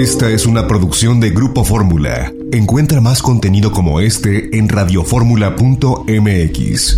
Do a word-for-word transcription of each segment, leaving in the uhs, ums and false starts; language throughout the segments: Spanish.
Esta es una producción de Grupo Fórmula. Encuentra más contenido como este en radioformula punto m x.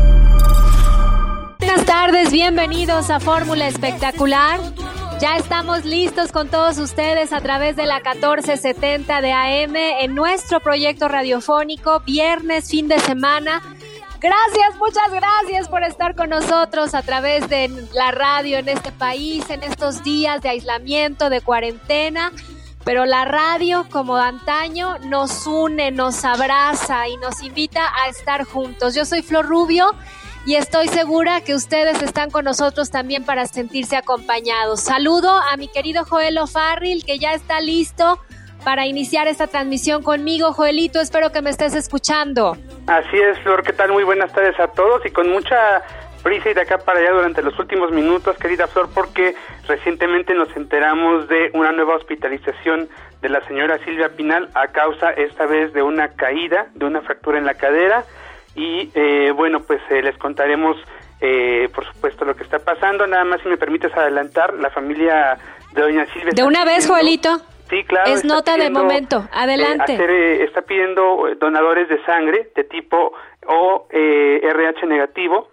Buenas tardes, bienvenidos a Fórmula Espectacular. Ya estamos listos con todos ustedes a través de la catorce setenta de A M en nuestro proyecto radiofónico, viernes, fin de semana. Gracias, muchas gracias por estar con nosotros a través de la radio en este país, en estos días de aislamiento, de cuarentena. Pero la radio, como antaño, nos une, nos abraza y nos invita a estar juntos. Yo soy Flor Rubio y estoy segura que ustedes están con nosotros también para sentirse acompañados. Saludo a mi querido Joel O'Farrill, que ya está listo para iniciar esta transmisión conmigo. Joelito, espero que me estés escuchando. Así es, Flor, ¿qué tal? Muy buenas tardes a todos y con mucha prisa y de acá para allá durante los últimos minutos, querida Flor, porque recientemente nos enteramos de una nueva hospitalización de la señora Silvia Pinal a causa esta vez de una caída, de una fractura en la cadera y eh, bueno, pues eh, les contaremos eh, por supuesto lo que está pasando. Nada más si me permites adelantar, la familia de doña Silvia... De una vez, Joelito. Sí, claro. Es nota pidiendo, de momento. Adelante. Eh, hacer, eh, está pidiendo donadores de sangre de tipo O eh, R H negativo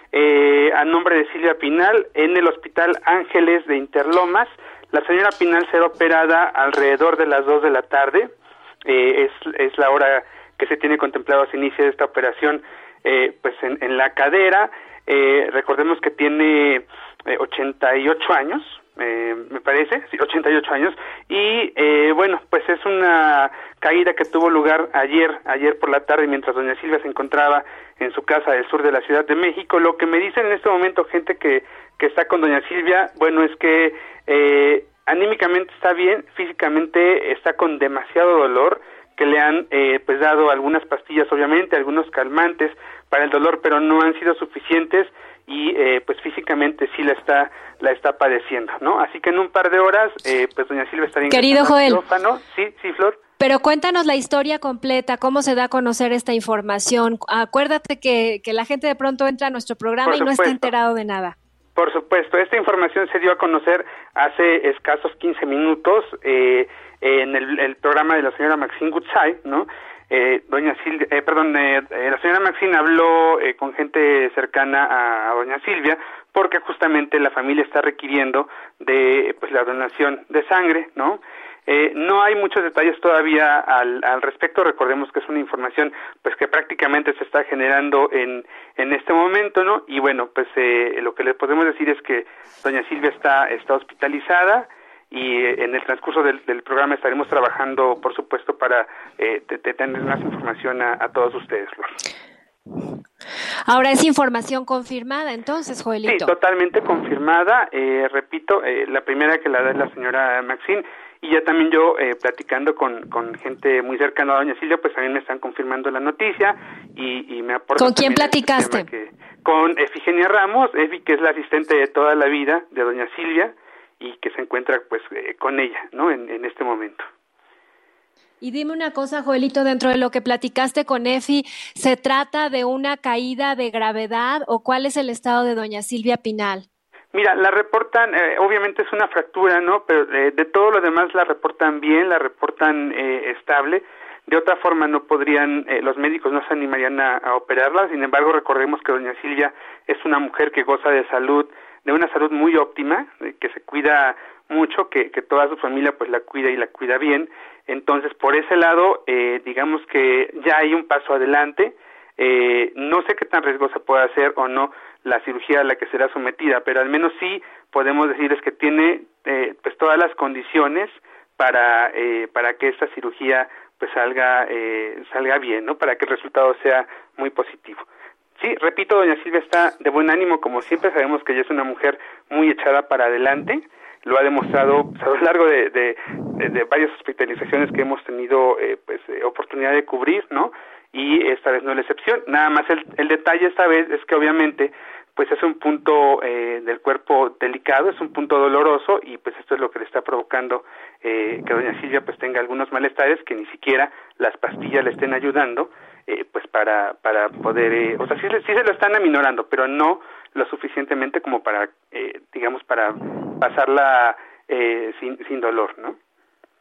eh, a nombre de Silvia Pinal en el Hospital Ángeles de Interlomas. La señora Pinal será operada alrededor de las dos de la tarde. Eh, es, es la hora que se tiene contemplado se inicia esta operación eh, pues en, en la cadera. Eh, recordemos que tiene eh, ochenta y ocho años. Eh, me parece, sí, ochenta y ocho años, y eh, bueno, pues es una caída que tuvo lugar ayer, ayer por la tarde, mientras doña Silvia se encontraba en su casa del sur de la Ciudad de México. Lo que me dicen en este momento gente que, que está con doña Silvia, bueno, es que eh, anímicamente está bien, físicamente está con demasiado dolor, que le han eh, pues dado algunas pastillas, obviamente, algunos calmantes para el dolor, pero no han sido suficientes y eh, pues físicamente sí la está la está padeciendo, ¿no? Así que en un par de horas, eh, pues doña Silvia estaría Querido Joel. Sí, sí, Flor. Pero cuéntanos la historia completa, cómo se da a conocer esta información. Acuérdate que, que la gente de pronto entra a nuestro programa y no está enterado de nada. Por supuesto, esta información se dio a conocer hace escasos quince minutos eh, en el, el programa de la señora Maxine Goodside, ¿no? Eh, doña Silvia, eh, perdón, eh, eh, la señora Maxine habló eh, con gente cercana a, a doña Silvia porque justamente la familia está requiriendo de pues la donación de sangre, ¿no? Eh, no hay muchos detalles todavía al, al respecto. Recordemos que es una información pues que prácticamente se está generando en en este momento, ¿no? Y bueno, pues eh, lo que les podemos decir es que doña Silvia está está hospitalizada y eh, en el transcurso del, del programa estaremos trabajando, por supuesto, para eh, de, de tener más información a, a todos ustedes, Flor. Ahora es información confirmada, entonces, Joelito. Sí, totalmente confirmada. Eh, repito, eh, la primera que la da es la señora Maxine. Y ya también yo, eh, platicando con, con gente muy cercana a doña Silvia, pues también me están confirmando la noticia y, y me aportan. ¿Con quién platicaste? Que, con Efigenia Ramos, Efi, que es la asistente de toda la vida de doña Silvia y que se encuentra pues eh, con ella, ¿no? En, en este momento. Y dime una cosa, Joelito, dentro de lo que platicaste con Efi, ¿se trata de una caída de gravedad o cuál es el estado de doña Silvia Pinal? Mira, la reportan, eh, obviamente es una fractura, ¿no? Pero eh, de todo lo demás la reportan bien, la reportan eh, estable. De otra forma no podrían, eh, los médicos no se animarían a, a operarla. Sin embargo, recordemos que doña Silvia es una mujer que goza de salud, de una salud muy óptima, eh, que se cuida mucho, que, que toda su familia pues la cuida y la cuida bien. Entonces, por ese lado, eh, digamos que ya hay un paso adelante. Eh, no sé qué tan riesgosa pueda ser o no la cirugía a la que será sometida, pero al menos sí podemos decirles que tiene eh, pues todas las condiciones para eh, para que esta cirugía pues salga eh, salga bien, ¿no? Para que el resultado sea muy positivo. Sí, repito, doña Silvia está de buen ánimo, como siempre. Sabemos que ella es una mujer muy echada para adelante, lo ha demostrado pues, a lo largo de, de, de, de varias hospitalizaciones que hemos tenido eh, pues eh, oportunidad de cubrir, ¿no? Y esta vez no es la excepción. Nada más el, el detalle esta vez es que obviamente pues es un punto eh, del cuerpo delicado, es un punto doloroso y pues esto es lo que le está provocando eh, que doña Silvia pues tenga algunos malestares que ni siquiera las pastillas le estén ayudando eh, pues para para poder, eh, o sea, sí, sí se lo están aminorando, pero no lo suficientemente como para, eh, digamos, para pasarla eh, sin, sin dolor, ¿no?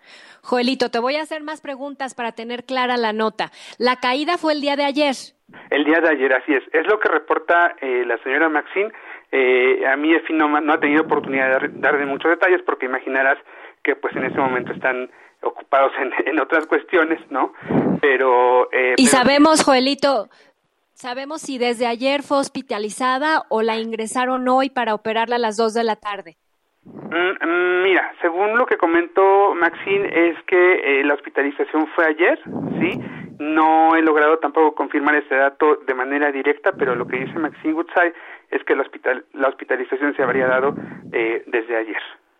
Joelito, te voy a hacer más preguntas para tener clara la nota. La caída fue el día de ayer. El día de ayer, así es. Es lo que reporta eh, la señora Maxine. Eh, a mí, Efi, no, no ha tenido oportunidad de dar, darle muchos detalles porque imaginarás que pues en este momento están ocupados en, en otras cuestiones, ¿no? Pero... Eh, y pero... sabemos, Joelito, ¿sabemos si desde ayer fue hospitalizada o la ingresaron hoy para operarla a las dos de la tarde? Mm, mira, según lo que comentó Maxine, es que eh, la hospitalización fue ayer, ¿sí? No he logrado tampoco confirmar este dato de manera directa, pero lo que dice Maxine Woodside es que la, hospital, la hospitalización se habría dado eh, desde ayer.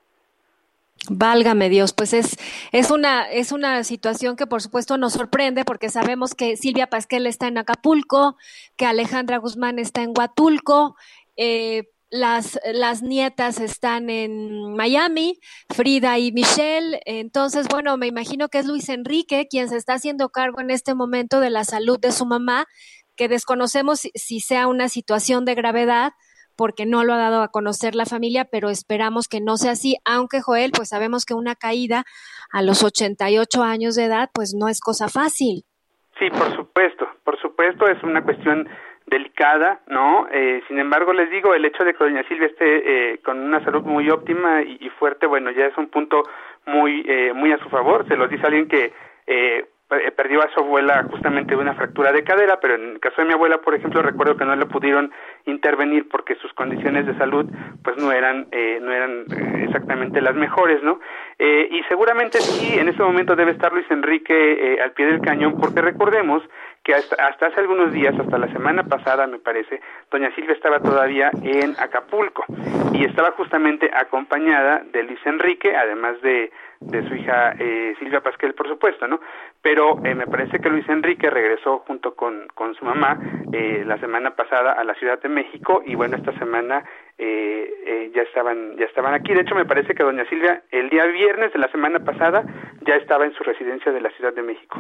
Válgame Dios, pues es es una es una situación que por supuesto nos sorprende porque sabemos que Silvia Pasquel está en Acapulco, que Alejandra Guzmán está en Huatulco, eh, las las nietas están en Miami, Frida y Michelle. Entonces, bueno, me imagino que es Luis Enrique quien se está haciendo cargo en este momento de la salud de su mamá, que desconocemos si, si sea una situación de gravedad, porque no lo ha dado a conocer la familia, pero esperamos que no sea así, aunque Joel, pues sabemos que una caída a los ochenta y ocho años de edad, pues no es cosa fácil. Sí, por supuesto, por supuesto, es una cuestión delicada, ¿no? Eh, sin embargo, les digo, el hecho de que doña Silvia esté eh, con una salud muy óptima y, y fuerte, bueno, ya es un punto muy eh, muy a su favor. Se los dice alguien que eh, perdió a su abuela justamente de una fractura de cadera, pero en el caso de mi abuela, por ejemplo, recuerdo que no le pudieron intervenir porque sus condiciones de salud pues no eran eh, no eran eh, exactamente las mejores, ¿no? Eh, y seguramente sí, en este momento debe estar Luis Enrique eh, al pie del cañón, porque recordemos que hasta, hasta hace algunos días, hasta la semana pasada, me parece, doña Silvia estaba todavía en Acapulco y estaba justamente acompañada de Luis Enrique, además de de su hija eh, Silvia Pasquel, por supuesto, ¿no? Pero eh, me parece que Luis Enrique regresó junto con, con su mamá eh, la semana pasada a la Ciudad de México y bueno, esta semana eh, eh, ya estaban ya estaban aquí. De hecho, me parece que doña Silvia el día viernes de la semana pasada ya estaba en su residencia de la Ciudad de México.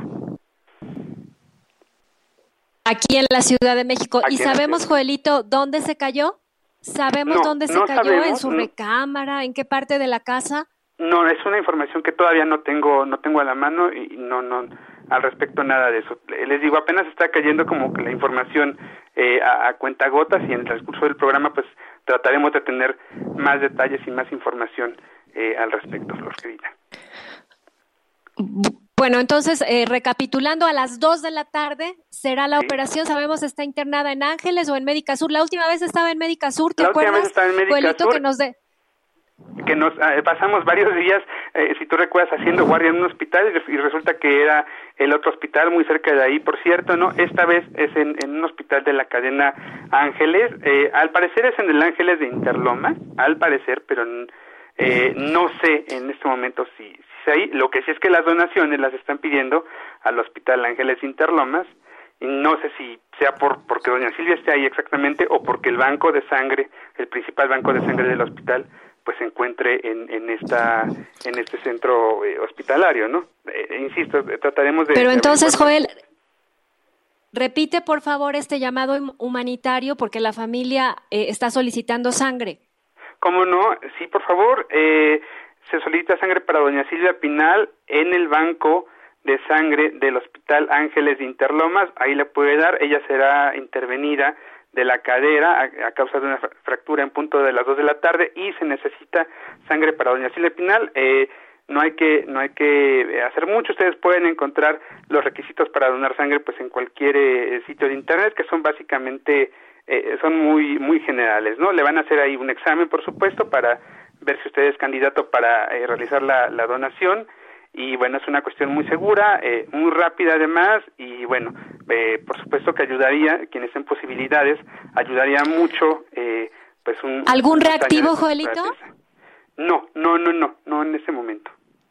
Aquí en la Ciudad de México. Aquí ¿Y sabemos, Joelito, dónde se cayó? ¿Sabemos no, dónde se no cayó? Sabemos, ¿en su recámara? No. ¿En qué parte de la casa? No, es una información que todavía no tengo no tengo a la mano y no no al respecto nada de eso. Les digo, apenas está cayendo como que la información eh, a, a cuentagotas y en el transcurso del programa pues trataremos de tener más detalles y más información eh, al respecto, Flor querida. Bueno, entonces, eh, recapitulando, a las dos de la tarde será la sí. operación. Sabemos, ¿está internada en Ángeles o en Médica Sur? La última vez estaba en Médica Sur, ¿te la acuerdas? La última vez estaba en Médica Joelito, Sur. Que nos de... que nos eh, pasamos varios días, eh, si tú recuerdas, haciendo guardia en un hospital y resulta que era el otro hospital muy cerca de ahí, por cierto, ¿no? Esta vez es en, en un hospital de la cadena Ángeles, eh, al parecer es en el Ángeles de Interlomas, al parecer, pero eh, no sé en este momento si, si es ahí. Lo que sí es que las donaciones las están pidiendo al Hospital Ángeles de Interlomas, y no sé si sea por porque doña Silvia esté ahí exactamente o porque el banco de sangre, el principal banco de sangre del hospital, pues se encuentre en, en esta en este centro eh, hospitalario, ¿no? Eh, insisto, trataremos de... Pero de entonces, Joel, repite por favor este llamado humanitario porque la familia eh, está solicitando sangre. ¿Cómo no? Sí, por favor, eh, se solicita sangre para doña Silvia Pinal en el banco de sangre del Hospital Ángeles de Interlomas. Ahí le puede dar, ella será intervenida de la cadera a, a causa de una fractura en punto de las dos de la tarde y se necesita sangre para doña Silvia Pinal. Eh, no hay que no hay que hacer mucho. Ustedes pueden encontrar los requisitos para donar sangre pues en cualquier eh, sitio de internet, que son básicamente eh, son muy muy generales, ¿no? Le van a hacer ahí un examen, por supuesto, para ver si usted es candidato para eh, realizar la, la donación. Y bueno, es una cuestión muy segura, eh, muy rápida además, y bueno, eh, por supuesto que ayudaría, quienes en posibilidades, ayudaría mucho, eh, pues un... ¿Algún un reactivo, Joelito? No, no, no, no, no en ese momento.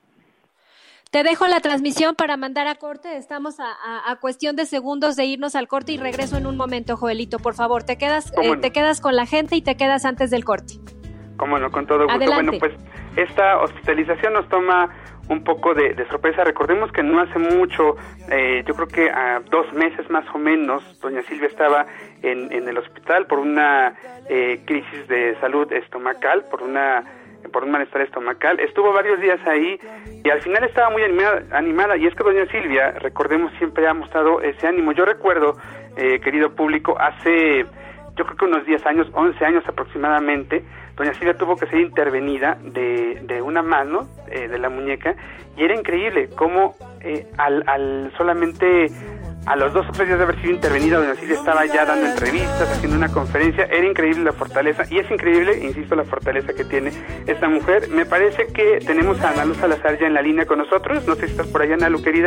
Te dejo la transmisión para mandar a corte, estamos a, a, a cuestión de segundos de irnos al corte y regreso en un momento, Joelito, por favor, te quedas, eh, no? te quedas con la gente y te quedas antes del corte. Cómo no, con todo gusto. Adelante. Bueno, pues esta hospitalización nos toma un poco de, de sorpresa. Recordemos que no hace mucho, eh, yo creo que a dos meses más o menos, doña Silvia estaba en, en el hospital por una eh, crisis de salud estomacal, por una por un malestar estomacal. Estuvo varios días ahí y al final estaba muy animada, animada. Y es que doña Silvia, recordemos, siempre ha mostrado ese ánimo. Yo recuerdo, eh, querido público, hace yo creo que unos diez años, once años aproximadamente, doña Silvia tuvo que ser intervenida de, de una mano, eh, de la muñeca, y era increíble cómo eh, al, al solamente a los dos o tres días de haber sido intervenida, doña Silvia estaba ya dando entrevistas, haciendo una conferencia. Era increíble la fortaleza, y es increíble, insisto, la fortaleza que tiene esta mujer. Me parece que tenemos a Ana Luz Salazar ya en la línea con nosotros. No sé si estás por allá, Ana Lu, querida.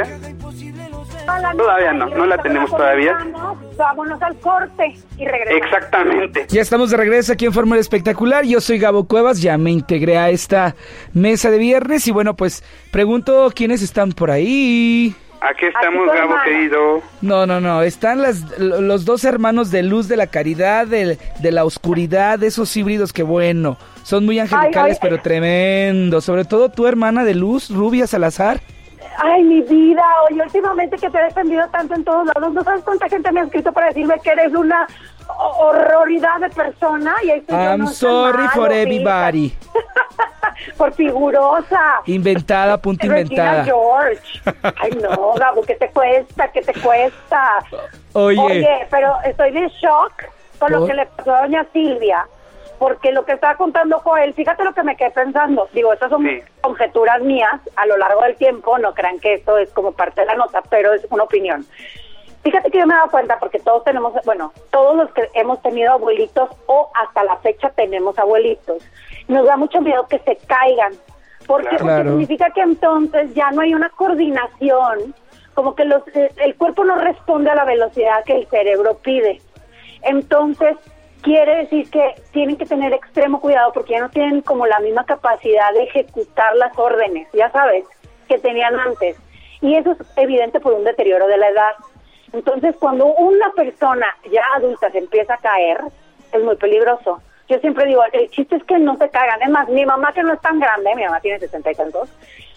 Hola, todavía no, no la tenemos todavía. Vámonos al corte y regresamos. Exactamente. Ya estamos de regreso aquí en Fórmula Espectacular. Yo soy Gabo Cuevas, ya me integré a esta mesa de viernes y bueno, pues pregunto quiénes están por ahí. Aquí estamos, Aquí Gabo, querido. No, no, no, están las, los dos hermanos de luz de la caridad, de, de la oscuridad, de esos híbridos que bueno, son muy angelicales, ay, ay, pero tremendo. Sobre todo tu hermana de luz, Rubia Salazar. Ay, mi vida, oye, últimamente que te he defendido tanto en todos lados, ¿no sabes cuánta gente me ha escrito para decirme que eres una horroridad de persona? Y ahí estoy I'm yo, no sorry for everybody. Por figurosa. Inventada, punto inventada. Regina George. Ay, no, Gabo, ¿qué te cuesta? ¿Qué te cuesta? Oye. Oye, pero estoy de shock con ¿Por? lo que le pasó a doña Silvia. Porque lo que estaba contando Joel, fíjate lo que me quedé pensando. Digo, estas son sí. conjeturas mías a lo largo del tiempo. No crean que esto es como parte de la nota, pero es una opinión. Fíjate que yo me he dado cuenta, porque todos tenemos, bueno, todos los que hemos tenido abuelitos o hasta la fecha tenemos abuelitos, nos da mucho miedo que se caigan. ¿Por qué? Claro. Porque significa que entonces ya no hay una coordinación, como que los, el cuerpo no responde a la velocidad que el cerebro pide. Entonces, quiere decir que tienen que tener extremo cuidado porque ya no tienen como la misma capacidad de ejecutar las órdenes, ya sabes, que tenían antes. Y eso es evidente por un deterioro de la edad. Entonces, cuando una persona ya adulta se empieza a caer, es muy peligroso. Yo siempre digo, el chiste es que no se caigan. Es más, mi mamá, que no es tan grande, mi mamá tiene sesenta y tantos,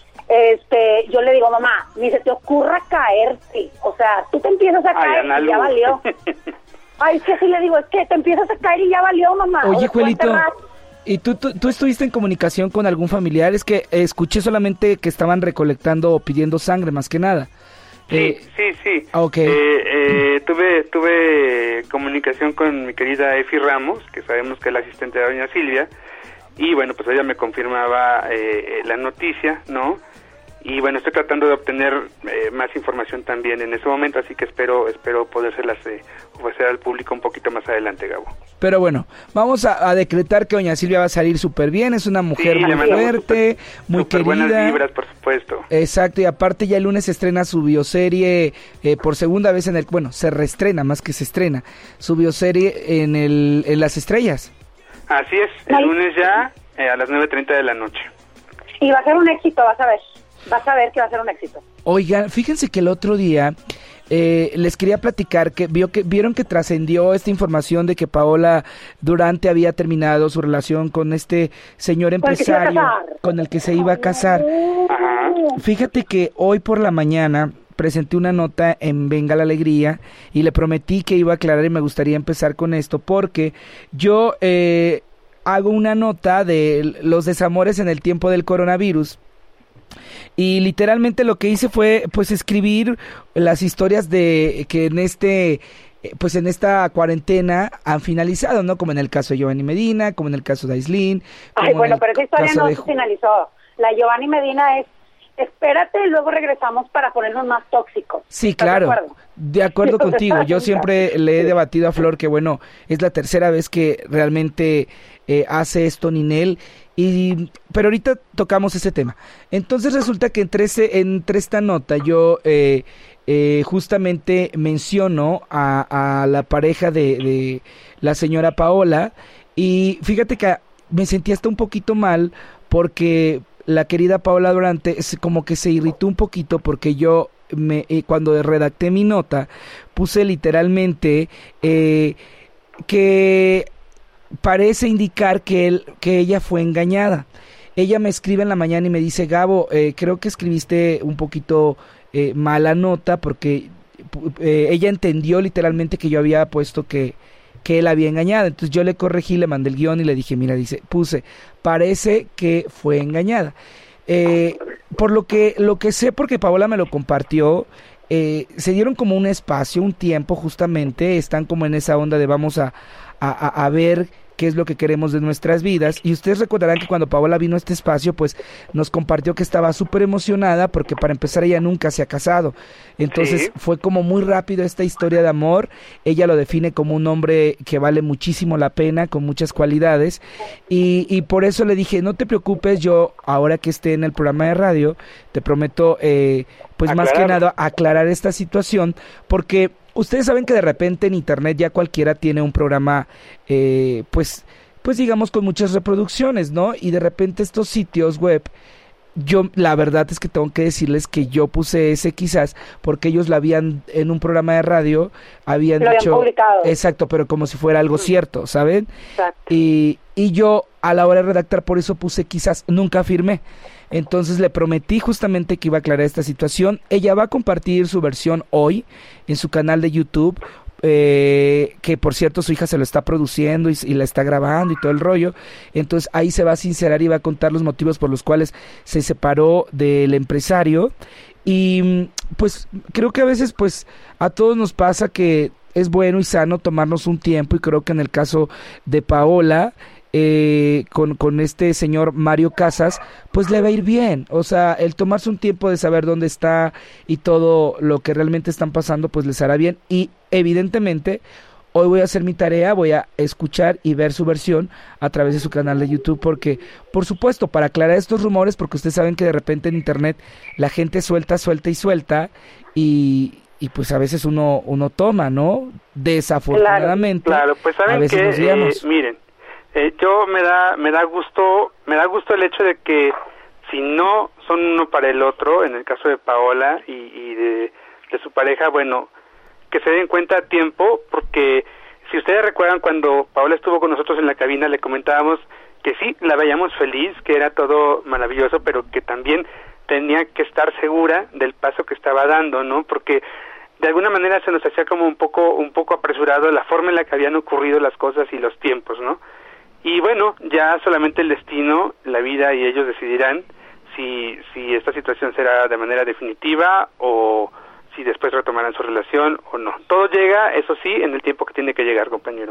este, yo le digo, mamá, ni se te ocurra caerte. O sea, tú te empiezas a caer Ay, y ya valió. Ay, es que así le digo, es que te empiezas a caer y ya valió, mamá. Oye, Juelito, ¿y tú, tú, tú estuviste en comunicación con algún familiar? Es que eh, escuché solamente que estaban recolectando o pidiendo sangre, más que nada. Sí, eh, sí, sí. Okay. Eh, eh, tuve tuve comunicación con mi querida Efi Ramos, que sabemos que es la asistente de doña Silvia, y bueno, pues ella me confirmaba eh, la noticia, ¿no? Y bueno, estoy tratando de obtener eh, más información también en ese momento, así que espero espero podérselas eh, ofrecer al público un poquito más adelante, Gabo. Pero bueno, vamos a, a decretar que doña Silvia va a salir súper bien, es una mujer sí, muy fuerte, super, muy super querida. Buenas vibras, por supuesto. Exacto, y aparte ya el lunes se estrena su bioserie eh, por segunda vez en el, bueno, se reestrena más que se estrena, su bioserie en el en Las Estrellas. Así es, el lunes ya eh, a las nueve treinta de la noche. Y va a ser un éxito, vas a ver. Vas a ver que va a ser un éxito. Oigan, fíjense que el otro día eh, les quería platicar que, vio que vieron que trascendió esta información de que Paola Durante había terminado su relación con este señor empresario con el que se iba a casar. Ajá. Fíjate que hoy por la mañana presenté una nota en Venga la Alegría y le prometí que iba a aclarar y me gustaría empezar con esto porque yo eh, hago una nota de los desamores en el tiempo del coronavirus. Y literalmente lo que hice fue pues escribir las historias de que en este pues en esta cuarentena han finalizado, ¿no? Como en el caso de Giovanni Medina, como en el caso de Aislinn. Ay, bueno, pero esa historia no de... se finalizó. La Giovanni Medina es espérate y luego regresamos para ponernos más tóxicos. Sí, claro. De acuerdo, de acuerdo contigo. Yo siempre le he debatido a Flor que bueno, es la tercera vez que realmente eh, hace esto Ninel. Y, pero ahorita tocamos ese tema. Entonces resulta que entre, ese, entre esta nota yo eh, eh, justamente menciono a, a la pareja de, de la señora Paola y fíjate que me sentí hasta un poquito mal porque la querida Paola Durante como que se irritó un poquito porque yo me eh, cuando redacté mi nota puse literalmente eh, que... parece indicar que él, que ella fue engañada. Ella me escribe en la mañana y me dice, Gabo, eh, creo que escribiste un poquito eh, mala nota porque eh, ella entendió literalmente que yo había puesto que, que él había engañado. Entonces yo le corregí, le mandé el guión y le dije, mira, dice, puse, parece que fue engañada. Eh, por lo que, lo que sé, porque Paola me lo compartió, eh, se dieron como un espacio, un tiempo justamente, están como en esa onda de vamos a, a, a ver qué es lo que queremos de nuestras vidas, y ustedes recordarán que cuando Paola vino a este espacio, pues nos compartió que estaba súper emocionada, porque para empezar ella nunca se ha casado, entonces sí. Fue como muy rápido esta historia de amor, ella lo define como un hombre que vale muchísimo la pena, con muchas cualidades, y, y por eso le dije, no te preocupes, yo ahora que esté en el programa de radio, te prometo, eh, pues aclarar. Más que nada, aclarar esta situación, porque ustedes saben que de repente en internet ya cualquiera tiene un programa, eh, pues, pues digamos con muchas reproducciones, ¿no? Y de repente estos sitios web, yo la verdad es que tengo que decirles que yo puse ese quizás porque ellos la habían en un programa de radio, habían Lo dicho, habían publicado. Exacto, pero como si fuera algo mm. cierto, ¿saben? Exacto. Y, y yo a la hora de redactar por eso puse quizás, nunca firmé. Entonces le prometí justamente que iba a aclarar esta situación. Ella va a compartir su versión hoy en su canal de YouTube, eh, que por cierto su hija se lo está produciendo y, y la está grabando y todo el rollo. Entonces ahí se va a sincerar y va a contar los motivos por los cuales se separó del empresario. Y pues creo que a veces pues a todos nos pasa que es bueno y sano tomarnos un tiempo, y creo que en el caso de Paola, Eh, con, con este señor Mario Casas, pues le va a ir bien, o sea, el tomarse un tiempo de saber dónde está y todo lo que realmente están pasando, pues les hará bien, y evidentemente hoy voy a hacer mi tarea, voy a escuchar y ver su versión a través de su canal de YouTube, porque, por supuesto, para aclarar estos rumores, porque ustedes saben que de repente en internet la gente suelta, suelta y suelta, y... y pues a veces uno uno toma, ¿no? Desafortunadamente. Claro, claro. Pues saben a veces que, nos guiamos. Eh, miren, Eh, yo me da me da gusto me da gusto el hecho de que si no son uno para el otro, en el caso de Paola y, y de, de su pareja, bueno, que se den cuenta a tiempo, porque si ustedes recuerdan cuando Paola estuvo con nosotros en la cabina, le comentábamos que sí, la veíamos feliz, que era todo maravilloso, pero que también tenía que estar segura del paso que estaba dando, ¿no? Porque de alguna manera se nos hacía como un poco un poco apresurado la forma en la que habían ocurrido las cosas y los tiempos, ¿no? Y bueno, ya solamente el destino, la vida y ellos decidirán si si esta situación será de manera definitiva o si después retomarán su relación o no. Todo llega, eso sí, en el tiempo que tiene que llegar, compañeros.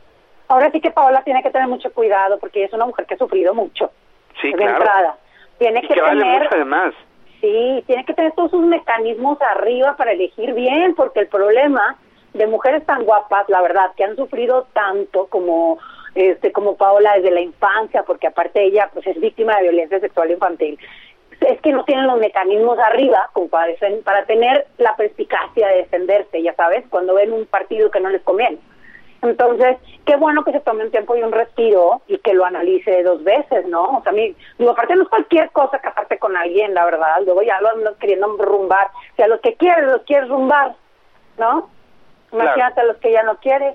Ahora sí que Paola tiene que tener mucho cuidado porque ella es una mujer que ha sufrido mucho. Sí, de claro. entrada. Tiene y que, que vale tener, mucho además. Sí, tiene que tener todos sus mecanismos arriba para elegir bien, porque el problema de mujeres tan guapas, la verdad, que han sufrido tanto como este como Paola desde la infancia, porque aparte ella pues es víctima de violencia sexual infantil, es que no tienen los mecanismos arriba como para, para tener la perspicacia de defenderse, ya sabes, cuando ven un partido que no les conviene. Entonces, qué bueno que se tome un tiempo y un respiro y que lo analice dos veces, ¿no? O sea, a mí, digo, aparte no es cualquier cosa casarte con alguien, la verdad, luego ya lo andan queriendo rumbar. O sea, los que quieres, los quieres rumbar, ¿no? Imagínate claro. A los que ya no quieres.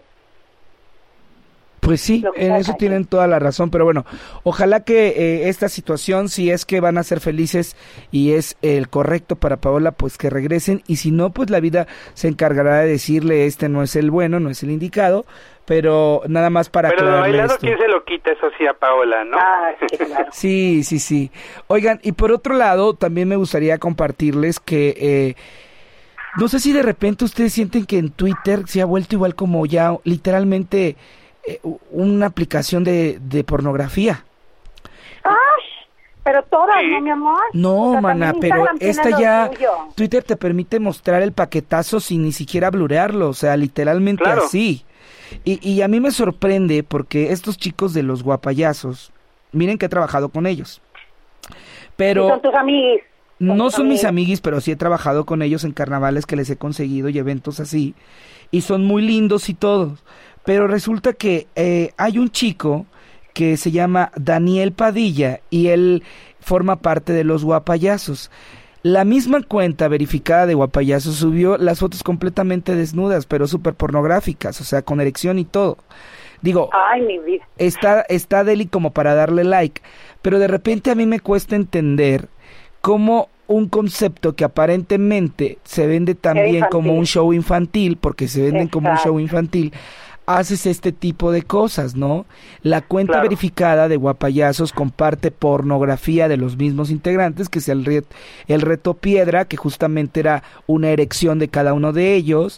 Pues sí, en eso tienen toda la razón, pero bueno, ojalá que eh, esta situación, si es que van a ser felices y es el correcto para Paola, pues que regresen, y si no, pues la vida se encargará de decirle, este no es el bueno, no es el indicado, pero nada más para pero aclararle bailado, esto. ¿Quién se lo quita? Eso sí, a Paola, ¿no? Ah, sí, claro. sí, sí, sí. Oigan, y por otro lado, también me gustaría compartirles que... Eh, no sé si de repente ustedes sienten que en Twitter se ha vuelto igual como ya literalmente... Eh, una aplicación de, de pornografía. ¡Ay! Pero todas, ¿no, mi amor? No, o sea, mana, pero esta ya... Tuyo. Twitter te permite mostrar el paquetazo sin ni siquiera blurearlo, o sea, literalmente claro. Así. Y, y a mí me sorprende porque estos chicos de los guapayazos, miren que he trabajado con ellos. Pero... ¿Son tus amiguis? No son, son mis amiguis, pero sí he trabajado con ellos en carnavales que les he conseguido y eventos así. Y son muy lindos y todos. Pero resulta que eh, hay un chico que se llama Daniel Padilla y él forma parte de los guapayazos. La misma cuenta verificada de guapayazos subió las fotos completamente desnudas, pero súper pornográficas, o sea, con erección y todo. Digo, ay, mi vida. Está, está Deli como para darle like, pero de repente a mí me cuesta entender cómo un concepto que aparentemente se vende también como un show infantil, porque se venden Exacto. como un show infantil, haces este tipo de cosas, ¿no? La cuenta Claro. verificada de Guapayazos comparte pornografía de los mismos integrantes, que es el, ret- el reto piedra, que justamente era una erección de cada uno de ellos,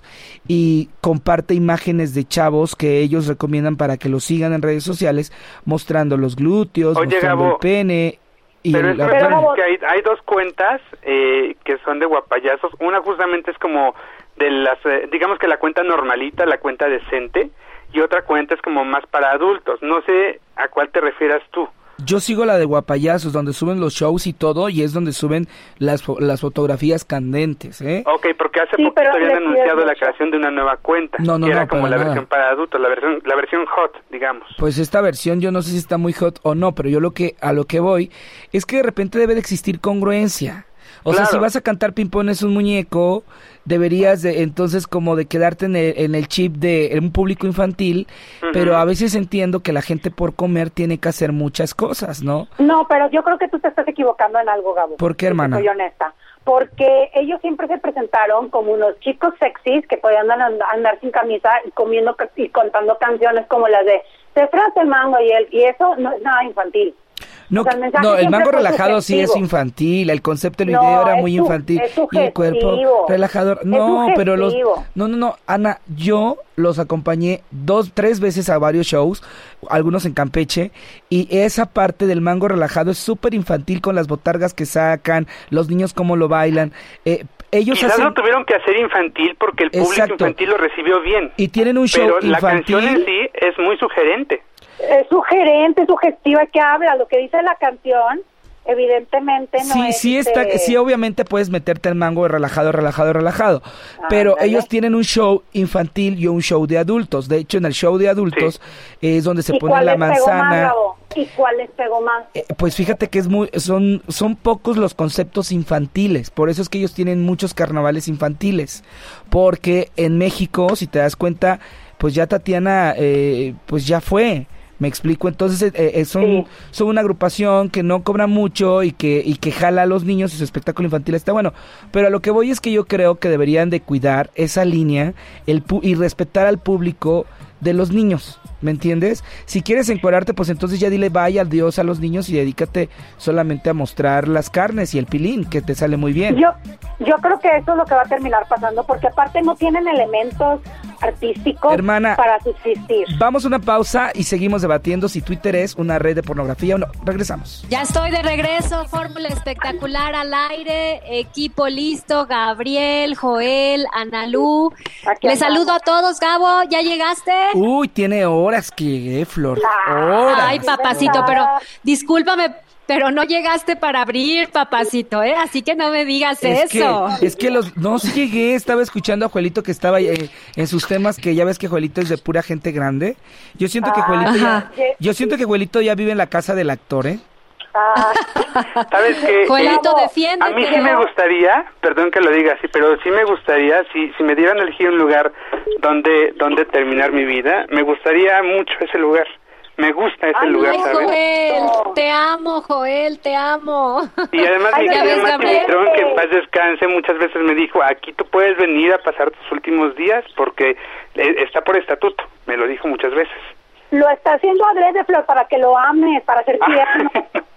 y comparte imágenes de chavos que ellos recomiendan para que los sigan en redes sociales, mostrando los glúteos, Oye, mostrando Gabo, el pene. Y Pero el es abdomen. verdad que hay, hay dos cuentas eh, que son de Guapayazos. Una justamente es como de las, eh, digamos que la cuenta normalita, la cuenta decente, y otra cuenta es como más para adultos. No sé a cuál te refieras tú. Yo sigo la de Guapayazos, donde suben los shows y todo, y es donde suben las, fo- las fotografías candentes, ¿eh? Ok, porque hace Sí, poquito pero habían le anunciado pides la mucho. creación de una nueva cuenta. No, no, que era no, como para la nada. versión para adultos, la versión la versión hot, digamos. Pues esta versión yo no sé si está muy hot o no, pero yo lo que a lo que voy es que de repente debe de existir congruencia. O sea, Claro. si vas a cantar Pimpón es un muñeco, deberías de, entonces como de quedarte en el, en el chip de en un público infantil, Ujú. pero a veces entiendo que la gente por comer tiene que hacer muchas cosas, ¿no? No, pero yo creo que tú te estás equivocando en algo, Gabo. ¿Por qué, Si te hermana? Soy honesta. Porque ellos siempre se presentaron como unos chicos sexys que podían andar, andar sin camisa y comiendo ca- y contando canciones como las de Se frase el mango y el, y eso no es nada infantil. No, O sea, el mensaje no, el siempre mango fue relajado sí es sugestivo. infantil, el concepto del No, video era es muy su- infantil es y el cuerpo sugestivo. relajador. Es No, pero los sugestivo. No, no, no, Ana, yo los acompañé dos, tres veces a varios shows, algunos en Campeche, y esa parte del mango relajado es súper infantil con las botargas que sacan, los niños cómo lo bailan. Eh, ellos Quizás hacen lo tuvieron que hacer infantil porque el público Exacto. infantil lo recibió bien. y tienen un show Pero la infantil. canción en sí es muy sugerente. Es sugerente, sugestiva, que habla. Lo que dice la canción, evidentemente no Sí, es... sí está, este, sí obviamente puedes meterte el mango de relajado, relajado, relajado, Ah, pero ándale. ellos tienen un show infantil y un show de adultos. De hecho, en el show de adultos es donde se ¿Y pone cuál la les pegó más, manzana. Gabo? ¿Y cuál les pegó más? Eh, pues fíjate que es muy, son, son pocos los conceptos infantiles, por eso es que ellos tienen muchos carnavales infantiles, porque en México, si te das cuenta, pues ya Tatiana, eh, pues ya fue. Me explico, entonces eh, eh, son, Sí. son una agrupación que no cobra mucho y que, y que jala a los niños y su espectáculo infantil está bueno. Pero a lo que voy es que yo creo que deberían de cuidar esa línea el pu- y respetar al público de los niños, ¿me entiendes? Si quieres encuadrarte, pues entonces ya dile vaya adiós a los niños y dedícate solamente a mostrar las carnes y el pilín, que te sale muy bien. Yo, yo creo que eso es lo que va a terminar pasando, porque aparte no tienen elementos artísticos Hermana, para subsistir. Vamos a una pausa y seguimos debatiendo si Twitter es una red de pornografía o no. Regresamos. Ya estoy de regreso, Fórmula Espectacular al aire, equipo listo, Gabriel, Joel, Analú. Aquí Les andamos. saludo a todos, Gabo, ¿ya llegaste? Uy, tiene horas que llegué, Flor. Ah, Horas. Ay, papacito, pero discúlpame, pero no llegaste para abrir, papacito, ¿eh? Así que no me digas Es que, eso. es que los, no sí llegué, estaba escuchando a Joelito que estaba eh, en sus temas, que ya ves que Joelito es de pura gente grande. Yo siento que Joelito ya, Ajá. yo siento que Joelito ya vive en la casa del actor, ¿eh? Ah, ¿Sabes qué? Joelito, Eh, defiéndete. A mí sí me gustaría, perdón que lo diga así, pero sí me gustaría, si, si me dieran a elegir un lugar donde, donde terminar mi vida, me gustaría mucho ese lugar. Me gusta ese Ay, lugar, Ay, ¿sabes? Joel, te amo, Joel, te amo. Y además Ay, mi ya querido ves, Mati Gabriel. Mitrón, que en paz descanse, muchas veces me dijo, aquí tú puedes venir a pasar tus últimos días porque eh, está por estatuto, me lo dijo muchas veces. lo está haciendo adrede, Flor, para que lo ames, para ser tierno.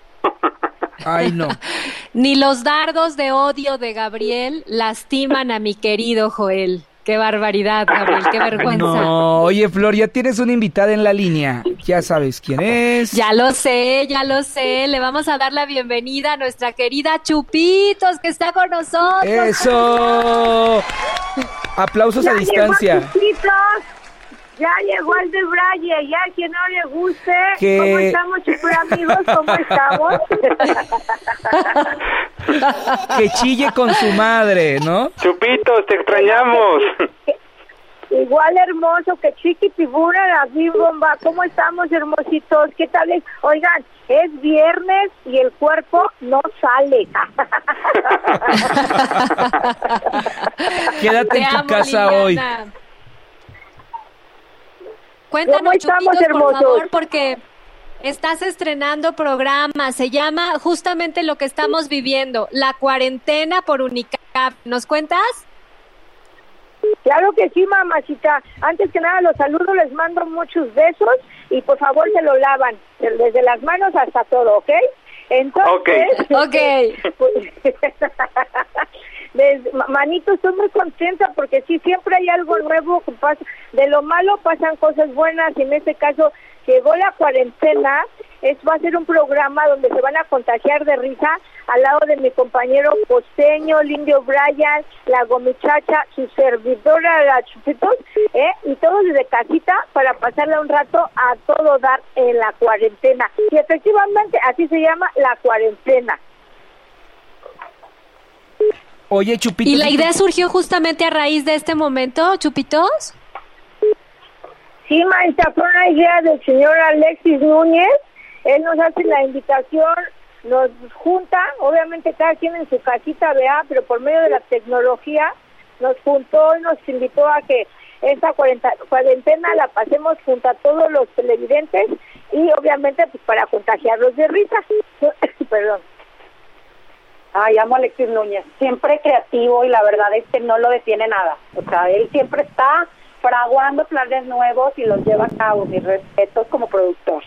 Ay, no. Ni los dardos de odio de Gabriel lastiman a mi querido Joel. Qué barbaridad, Gabriel, qué vergüenza. No, oye, Flor, ya tienes una invitada en la línea. Ya sabes quién es. Ya lo sé, ya lo sé. Le vamos a dar la bienvenida a nuestra querida Chupitos, que está con nosotros. ¡Eso! Aplausos a distancia. Llegó Chupitos, ya llegó el de Braille, ya que no le guste. ¿Qué? ¿Cómo estamos, chupur amigos? ¿Cómo estamos? Que chille con su madre, ¿no? Chupitos, te extrañamos. Igual hermoso que Chiqui Figura, la bomba. ¿Cómo estamos, hermositos? ¿Qué tal es? Oigan, es viernes y el cuerpo no sale. Quédate Te en tu amo, casa Liliana. hoy. Cuéntanos, ¿Cómo estamos, Chupitos, por hermosos? favor, porque estás estrenando programa. Se llama justamente lo que estamos viviendo, la cuarentena por Unicap. ¿Nos cuentas? Claro que sí, mamacita. Antes que nada los saludo, les mando muchos besos y por favor se lo lavan, desde las manos hasta todo, ¿ok? Entonces, okay. okay. Les, manito, estoy muy contenta porque sí, siempre hay algo nuevo que pasa. De lo malo pasan cosas buenas y en este caso llegó la cuarentena. Es, va a ser un programa donde se van a contagiar de risa al lado de mi compañero Costeño, el Indio Brian, la Gomichacha, su servidora, la Chupitos, ¿eh? Y todos desde casita para pasarla un rato a todo dar en la cuarentena. Y efectivamente así se llama la cuarentena. Oye, Chupitos. ¿Y la idea surgió justamente a raíz de este momento, Chupitos? Sí, maestra, fue una idea del señor Alexis Núñez. Él nos hace la invitación, nos junta, obviamente cada quien en su casita, vea, pero por medio de la tecnología nos juntó y nos invitó a que esta cuarentena la pasemos junto a todos los televidentes y obviamente pues para contagiarlos de risa. Perdón. Ay, amo a Alexis Núñez, siempre creativo y la verdad es que no lo detiene nada. O sea, él siempre está fraguando planes nuevos y los lleva a cabo. Mis respetos como productor.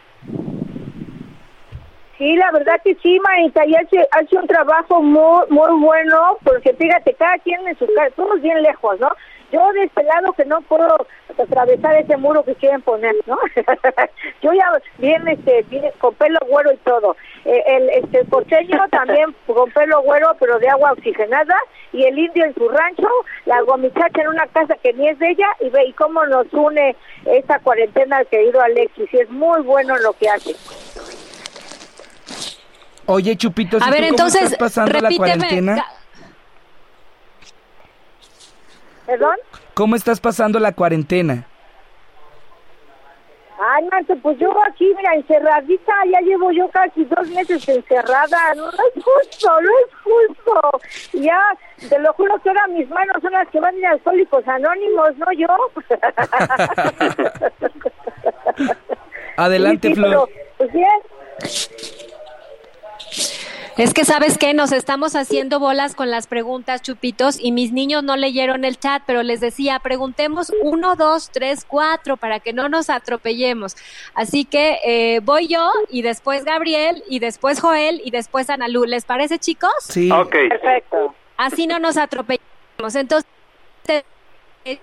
Sí, la verdad que sí, manita, y hace, hace un trabajo muy muy bueno, porque fíjate, cada quien en su casa, todos bien lejos, ¿no? Yo de este lado que no puedo atravesar ese muro que quieren poner, ¿no? Yo ya bien, este, bien, con pelo güero y todo. Eh, el este el costeño también con pelo güero, pero de agua oxigenada, y el indio en su rancho, la Gomichacha en una casa que ni es de ella, y ve y cómo nos une esta cuarentena al querido Alexis, y es muy bueno lo que hace. Oye, Chupitos, a ver, ¿cómo entonces, estás pasando repíteme, la cuarentena? ¿Perdón? ¿Cómo estás pasando la cuarentena? Ay, Marta, pues yo aquí, mira, encerradita, ya llevo yo casi dos meses encerrada, no, no es justo, no es justo. Ya, te lo juro que ahora mis manos son las que van a ir a Alcohólicos Anónimos, no yo. Adelante, sí, sí, Flor. Pero, pues bien. Es que, ¿sabes qué? Nos estamos haciendo bolas con las preguntas, Chupitos, y mis niños no leyeron el chat, pero les decía, preguntemos uno, dos, tres, cuatro, para que no nos atropellemos. Así que eh, voy yo, y después Gabriel, y después Joel, y después Analú. ¿Les parece, chicos? Sí. Ok. Perfecto. Así no nos atropellemos. Entonces, eh,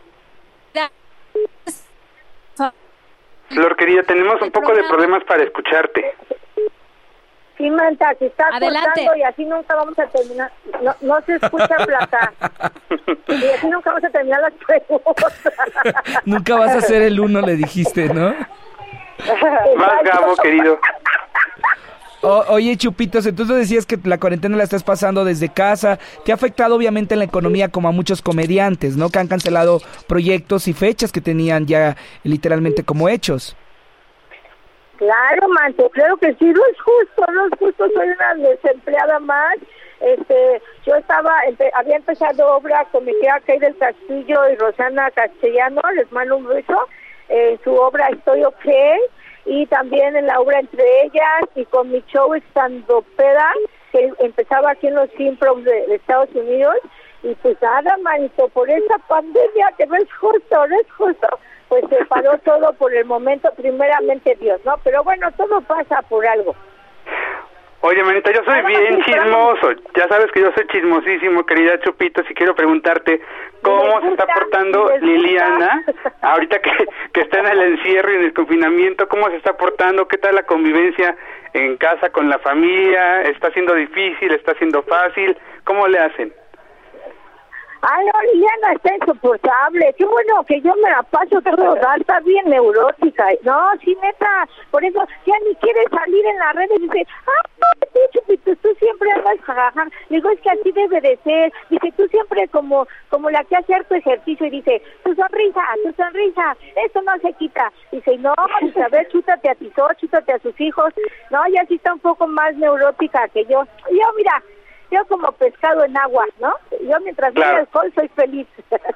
Flor, querida, tenemos un poco de problemas para escucharte. Sí, Manta, se está Adelante. cortando y así nunca vamos a terminar. No, no se escucha Plata. Y así nunca vamos a terminar las preguntas. Nunca vas a ser el uno, le dijiste, ¿no? Vas, Gabo, querido. O, oye, Chupitos, entonces decías que la cuarentena la estás pasando desde casa. Te ha afectado obviamente en la economía como a muchos comediantes, ¿no? Que han cancelado proyectos y fechas que tenían ya literalmente como hechos. Claro, Manto, claro que sí, no es justo, no es justo, soy una desempleada más. Este, yo estaba, empe, había empezado obra con mi tía Kay del Castillo y Rosana Castellano, les mando un beso, en su obra Estoy OK, y también en la obra Entre Ellas, y con mi show Estandopeda, que empezaba aquí en los Simpros de, de Estados Unidos, y pues nada, Manito, por esa pandemia que no es justo, no es justo, pues se paró todo por el momento, primeramente Dios, ¿no? Pero bueno, todo pasa por algo. Oye, manita, yo soy bien chismoso. Ya sabes que yo soy chismosísimo, querida Chupitos, y quiero preguntarte cómo se está portando Liliana ahorita que, que está en el encierro y en el confinamiento. ¿Cómo se está portando? ¿Qué tal la convivencia en casa con la familia? ¿Está siendo difícil? ¿Está siendo fácil? ¿Cómo le hacen? Ay, no, Liliana está insoportable. Qué bueno que yo me la paso todo, está bien neurótica. No, sí, neta, por eso ya ni quiere salir en las redes. Dice, ah, tú, Chupitos, tú siempre andas jajaja. Digo, es que así debe de ser. Dice, tú siempre como como la que hace tu ejercicio. Y dice, tu sonrisa, tu sonrisa, esto no se quita. Dice, no, dice, a ver, chútate a Tito, chútate a sus hijos. No, ya sí está un poco más neurótica que yo. Yo, mira, yo como pescado en agua, ¿no? Yo mientras claro. Veo alcohol soy feliz.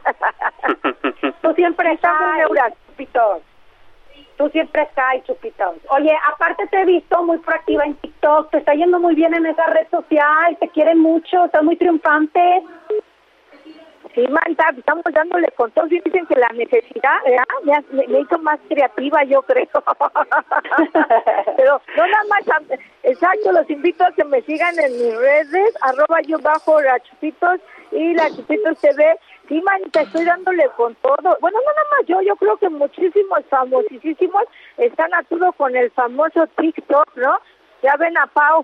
Tú siempre estás muy neura, Chupitos. Tú siempre estás, Chupitos. Oye, aparte te he visto muy proactiva en TikTok, te está yendo muy bien en esa red social, te quieren mucho, estás muy triunfante. Sí, Manta, estamos dándole con todo. Y dicen que la necesidad ¿eh? me, me, me hizo más creativa, yo creo. Pero no nada más, exacto, los invito a que me sigan en mis redes, arroba yo bajo la Chupitos y la Chupitos T V. Sí, Manita, estoy dándole con todo. Bueno, no nada más yo, yo creo que muchísimos famosísimos están a todo con el famoso TikTok, ¿no? Ya ven a Pau.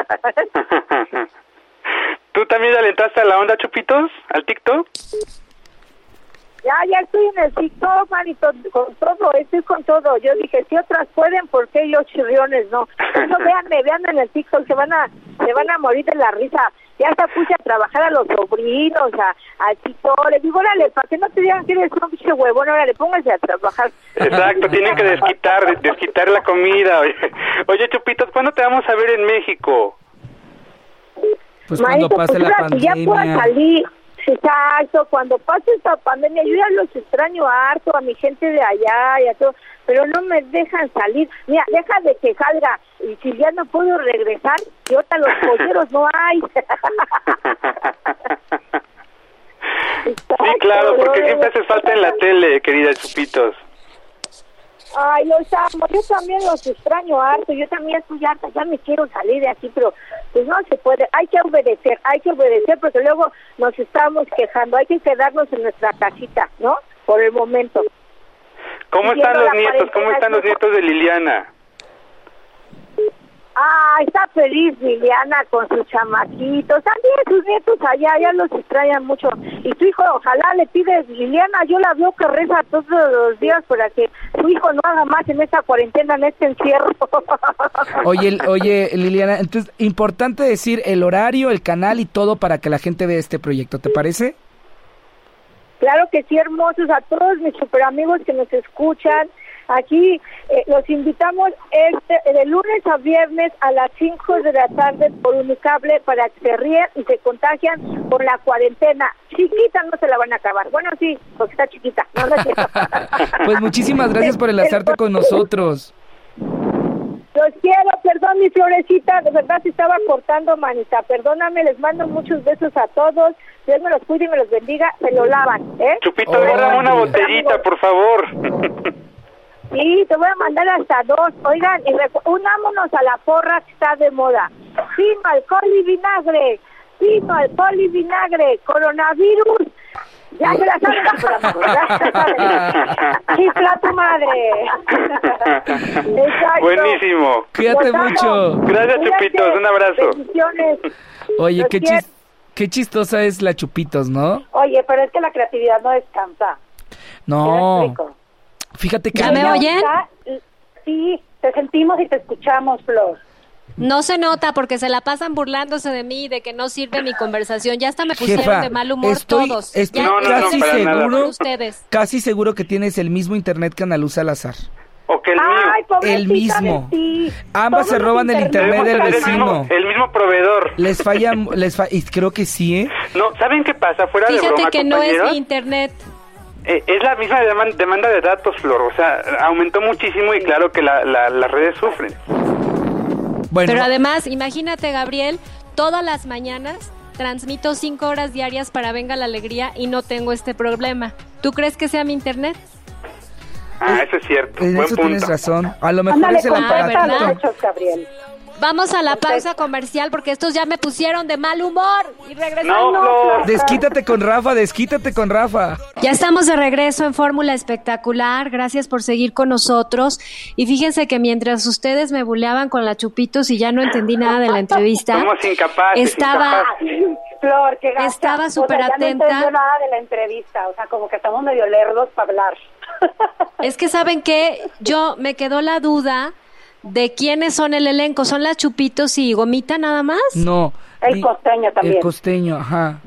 ¿Tú también alentaste a la onda, Chupitos? ¿Al TikTok? Ya, ya estoy en el TikTok, manito, con todo, estoy con todo. Yo dije, si otras pueden, ¿por qué yo chirriones no? Eso, véanme, véanme en el TikTok, se van a se van a morir de la risa. Ya hasta puse a trabajar a los sobrinos, a, al TikTok. Les digo, órale, para que no te digan que eres un pinche huevón, órale, pónganse a trabajar. Exacto, tienen que desquitar, desquitar la comida. Oye, Oye, Chupitos, ¿cuándo te vamos a ver en México? Pues cuando Manito, pase pues, la ahora que ya pueda pandemia. salir. Exacto, cuando pase esta pandemia, yo ya los extraño harto, a mi gente de allá y a todo, pero no me dejan salir. Mira, deja de que salga, y si ya no puedo regresar, y ahorita los polleros no hay. Exacto, Sí, claro, porque no, siempre no, haces falta en la tele, querida Chupitos. Ay, los amo, yo también los extraño harto, yo también estoy harta, ya me quiero salir de aquí, pero pues no se puede, hay que obedecer, hay que obedecer, porque luego nos estamos quejando, hay que quedarnos en nuestra casita, ¿no? Por el momento. ¿Cómo están los nietos? ¿Cómo están los nietos de Liliana? Ah, está feliz Liliana con sus chamaquitos, también sus nietos allá, ya los extrañan mucho. Y su hijo, ojalá le pide, Liliana, yo la veo que reza todos los días para que su hijo no haga más en esta cuarentena, en este encierro. Oye, oye, Liliana, entonces, importante decir el horario, el canal y todo para que la gente vea este proyecto, ¿te parece? Claro que sí, hermosos, a todos mis super amigos que nos escuchan. Aquí eh, los invitamos este de lunes a viernes a las cinco de la tarde por Unicable para que se ríen y se contagian por la cuarentena. Chiquita no se la van a acabar. Bueno, sí, porque está chiquita. No, no es cierto. Pues muchísimas gracias por enlazarte con nosotros. Los quiero, perdón mi florecita, de verdad se estaba cortando, manita, perdóname, les mando muchos besos a todos, Dios me los cuide y me los bendiga, se lo lavan, ¿eh? Chupito, guárdame una botellita, por favor. Sí, te voy a mandar hasta dos. Oigan, y recu- unámonos a la porra que está de moda. Vino, alcohol y vinagre. Vino, alcohol y vinagre. Coronavirus. Ya se la saben. Ya se la saben. Chifla tu madre. Exacto. Buenísimo. Cuídate Los amo. mucho. Gracias, Cuídate. Chupitos, un abrazo. Bendiciones. Oye, Los qué, quiero. chis- qué chistosa es la Chupitos, ¿no? Oye, pero es que la creatividad no descansa. ¿Te No, explico? fíjate que... ¿Ya me Ella oyen? está- Sí, te sentimos y te escuchamos, Flor. No se nota porque se la pasan burlándose de mí, de que no sirve mi conversación. Ya hasta me pusieron Jefa, de mal humor estoy, todos. estoy Ya No, no, casi no, para nada. seguro, ustedes. casi seguro que tienes el mismo internet que Ana Luz Salazar. O que el mío. Ay, pobrecita El mismo. de ti. Ambas se Todos roban los el internet del Debemos tener el mismo, vecino. el mismo proveedor. Les falla, les fa- y creo que sí, ¿eh? No, ¿saben qué pasa? Fuera de Fíjate broma, que no es compañeros, mi internet. eh, es la misma deman- demanda de datos, Flor. O sea, aumentó muchísimo y claro que la, la, las redes sufren. Bueno, Pero además, imagínate, Gabriel, todas las mañanas transmito cinco horas diarias para Venga la Alegría y no tengo este problema. ¿Tú crees que sea mi internet? Ah, eso es cierto. en Buen eso punto. tienes razón. A lo mejor Ándale, es el con contesta ¿verdad? los aparatito. hechos, Gabriel. Vamos a la pausa comercial porque estos ya me pusieron de mal humor. Y regresando. No, Flor. Desquítate con Rafa, desquítate con Rafa. Ya estamos de regreso en Fórmula Espectacular. Gracias por seguir con nosotros. Y fíjense que mientras ustedes me buleaban con la Chupitos y ya no entendí nada de la entrevista, Somos incapaces. estaba incapaces. Flor, qué gacha. Estaba O sea, súper ya no atenta. entendió nada de la entrevista, o sea, como que estamos medio lerdos para hablar. Es que saben que yo me quedó la duda de quiénes son el elenco. ¿Son las Chupitos y Gomita nada más? No. El di- costeño también. El costeño, ajá.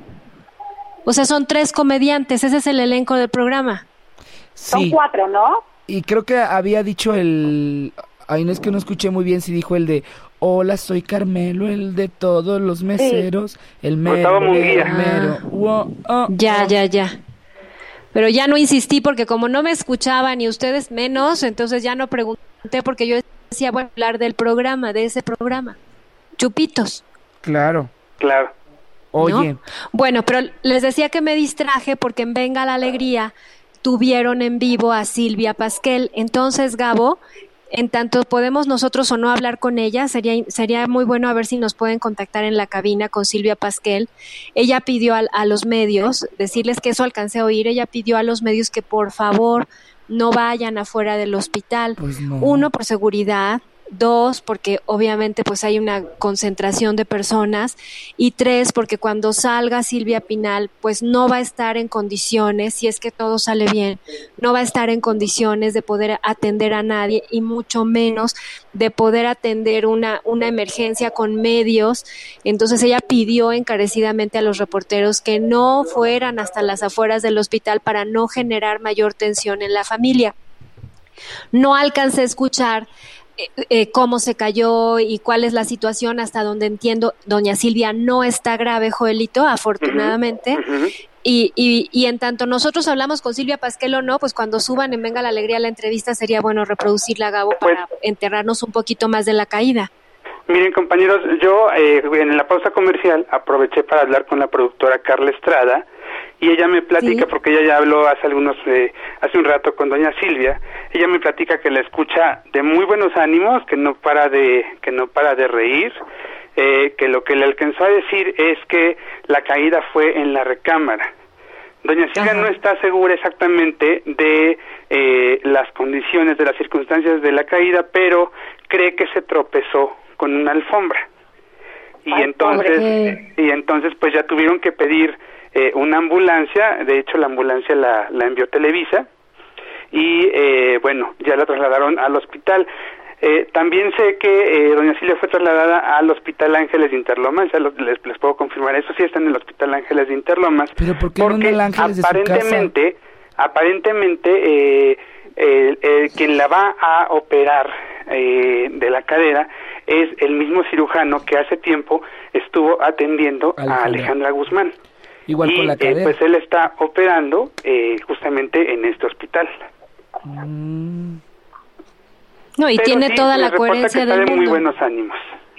O sea, son tres comediantes. Ese es el elenco del programa. Son Sí. cuatro, ¿no? Y creo que había dicho el... Ay, no es que no escuché muy bien si dijo el de... Hola, soy Carmelo, el de todos los meseros. El mero, Gustavo mero, Munguía. mero. Wow, oh, Ya, oh. ya, ya. Pero ya no insistí porque como no me escuchaban y ustedes menos, entonces ya no pregunté porque yo decía, bueno, hablar del programa, de ese programa. Chupitos. Claro. Claro. Oye. ¿no? Bueno, pero les decía que me distraje porque en Venga la Alegría tuvieron en vivo a Silvia Pasquel. Entonces, Gabo, en tanto podemos nosotros o no hablar con ella, sería, sería muy bueno a ver si nos pueden contactar en la cabina con Silvia Pasquel. Ella pidió a, a los medios, decirles que eso alcancé a oír, ella pidió a los medios que por favor no vayan afuera del hospital. Pues no. Uno, por seguridad. Dos, porque obviamente pues hay una concentración de personas, y tres, porque cuando salga Silvia Pinal pues no va a estar en condiciones, si es que todo sale bien, no va a estar en condiciones de poder atender a nadie, y mucho menos de poder atender una, una emergencia con medios. Entonces ella pidió encarecidamente a los reporteros que no fueran hasta las afueras del hospital para no generar mayor tensión en la familia. No alcancé a escuchar Eh, eh, cómo se cayó y cuál es la situación. Hasta donde entiendo, doña Silvia no está grave, Joelito, afortunadamente. Uh-huh. Y, y, y en tanto nosotros hablamos con Silvia Pasquel o no, pues cuando suban en Venga la Alegría la entrevista sería bueno reproducirla, Gabo, para pues, enterarnos un poquito más de la caída. Miren, compañeros, yo eh, en la pausa comercial aproveché para hablar con la productora Carla Estrada, y ella me platica, ¿sí? Porque ella ya habló hace algunos eh, hace un rato con doña Silvia. Ella me platica que la escucha de muy buenos ánimos, que no para de que no para de reír, eh, que lo que le alcanzó a decir es que la caída fue en la recámara. Doña Silvia Ajá. no está segura exactamente de eh, las condiciones, de las circunstancias de la caída, pero cree que se tropezó con una alfombra. Y Ay, entonces pobre. y entonces pues ya tuvieron que pedir Eh, una ambulancia. De hecho la ambulancia la, la envió Televisa, y eh, bueno, ya la trasladaron al hospital. Eh, también sé que eh, doña Silvia fue trasladada al Hospital Ángeles de Interlomas, ya lo, les, les puedo confirmar eso, sí está en el Hospital Ángeles de Interlomas. ¿Pero por qué porque no en el Ángeles aparentemente, de su casa? aparentemente eh, eh, eh, quien la va a operar eh, de la cadera es el mismo cirujano que hace tiempo estuvo atendiendo Alejandra. a Alejandra Guzmán. Igual y, con la cadera. Eh, pues él está operando eh, justamente en este hospital. Mm. No, y Pero tiene sí, toda la reporta coherencia que está del de mundo. muy buenos ánimos.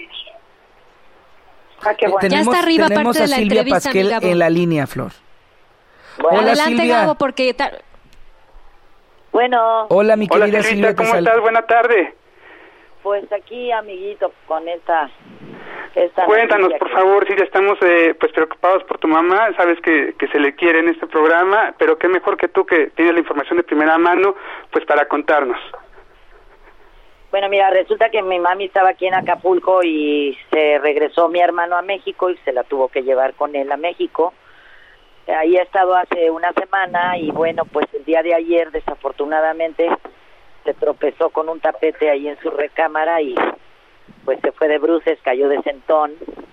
Ah, qué bueno. Tenemos, ya está arriba tenemos parte a de la Silvia entrevista, Pasquel Gabo. en la línea, Flor. Bueno, Hola, adelante, Silvia. Gabo, porque... Ta... Bueno. Hola, mi Hola, querida Silvita, Silvia. ¿cómo sal... estás? Buena tarde. Pues aquí, amiguito, con esta... esta Cuéntanos, por que... favor, Silvia, estamos eh, pues preocupados por tu mamá, sabes que, que se le quiere en este programa, pero qué mejor que tú, que tienes la información de primera mano, pues para contarnos. Bueno, mira, resulta que mi mami estaba aquí en Acapulco y se regresó mi hermano a México y se la tuvo que llevar con él a México. Ahí ha estado hace una semana y bueno, pues el día de ayer desafortunadamente se tropezó con un tapete ahí en su recámara y pues se fue de bruces, cayó de sentón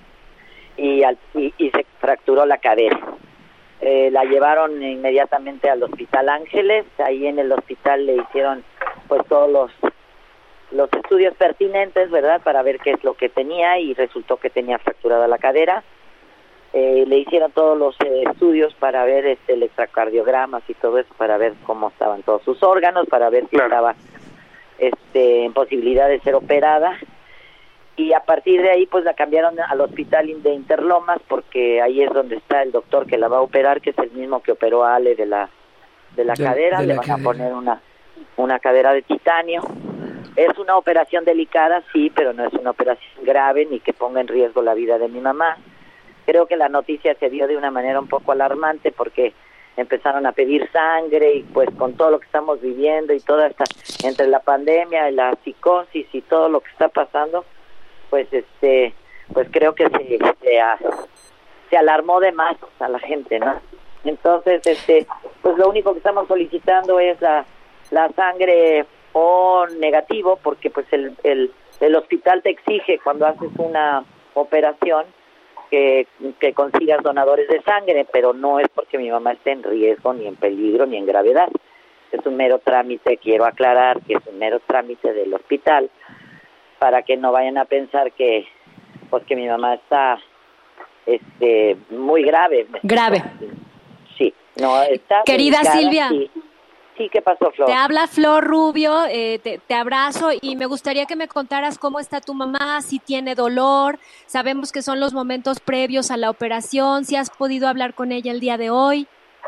y, al, y, y se fracturó la cadera. Eh, la llevaron inmediatamente al Hospital Ángeles, ahí en el hospital le hicieron pues todos los los estudios pertinentes, ¿verdad?, para ver qué es lo que tenía, y resultó que tenía fracturada la cadera. Eh, le hicieron todos los eh, estudios para ver este electrocardiogramas y todo eso, para ver cómo estaban todos sus órganos, para ver si claro. estaba este en posibilidad de ser operada. Y a partir de ahí pues la cambiaron al hospital de Interlomas, porque ahí es donde está el doctor que la va a operar, que es el mismo que operó a Ale de la de la de, cadera. De la le van cadera. a poner una una cadera de titanio. Es una operación delicada, sí, pero no es una operación grave ni que ponga en riesgo la vida de mi mamá. Creo que la noticia se dio de una manera un poco alarmante porque empezaron a pedir sangre y pues con todo lo que estamos viviendo y toda esta, entre la pandemia y la psicosis y todo lo que está pasando, pues este, pues creo que se, se, se alarmó de más a la gente, ¿no? Entonces, este, pues lo único que estamos solicitando es la, la sangre O negativo, porque pues el, el, el hospital te exige cuando haces una operación que, que consigas donadores de sangre, pero no es porque mi mamá esté en riesgo, ni en peligro, ni en gravedad. Es un mero trámite, quiero aclarar que es un mero trámite del hospital, para que no vayan a pensar que pues que mi mamá está este muy grave. Grave. Sí, no está. Querida delicada, Silvia. Sí. Sí, ¿qué pasó, Flor? Te habla Flor Rubio, eh, te, te abrazo y me gustaría que me contaras cómo está tu mamá, si tiene dolor. Sabemos que son los momentos previos a la operación, si has podido hablar con ella el día de hoy.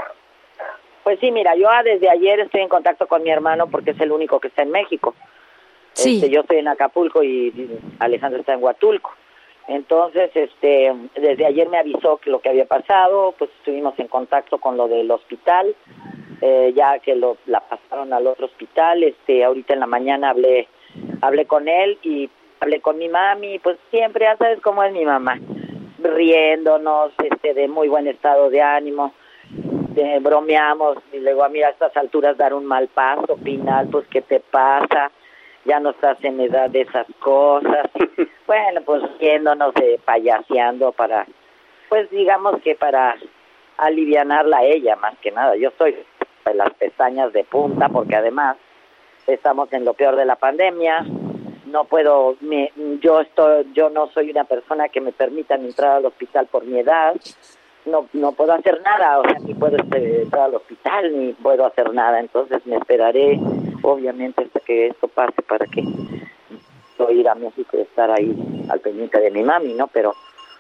Pues sí, mira, yo desde ayer estoy en contacto con mi hermano porque es el único que está en México. Sí. Este, yo estoy en Acapulco y Alejandro está en Huatulco. Entonces, este, desde ayer me avisó que lo que había pasado, pues estuvimos en contacto con lo del hospital. Eh, ya que lo, la pasaron al otro hospital, este, ahorita en la mañana hablé, hablé con él y hablé con mi mami, pues siempre, ya sabes cómo es mi mamá, riéndonos, este, de muy buen estado de ánimo, de, bromeamos, y luego a mí a estas alturas dar un mal paso, Pinal, pues ¿qué te pasa? Ya no estás en edad de esas cosas, bueno, pues riéndonos, eh, payaseando para, pues digamos que para alivianarla a ella, más que nada, yo estoy las pestañas de punta porque además estamos en lo peor de la pandemia, no puedo, me, yo estoy, yo no soy una persona que me permitan entrar al hospital por mi edad, no no puedo hacer nada, o sea, ni puedo entrar al hospital, ni puedo hacer nada, entonces me esperaré, obviamente, hasta que esto pase para que pueda ir a México y estar ahí al pendiente de mi mami, ¿no? Pero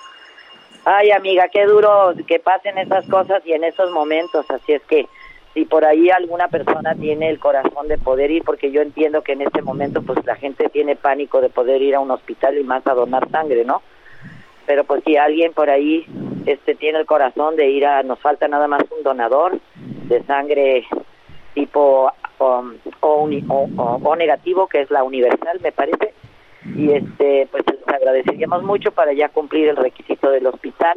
ay, amiga, qué duro que pasen esas cosas y en esos momentos, así es que si por ahí alguna persona tiene el corazón de poder ir, porque yo entiendo que en este momento pues la gente tiene pánico de poder ir a un hospital y más a donar sangre, ¿no? Pero pues si alguien por ahí este tiene el corazón de ir a, nos falta nada más un donador de sangre tipo um, o, uni, o, o, o negativo, que es la universal, me parece, y este pues les agradeceríamos mucho para ya cumplir el requisito del hospital.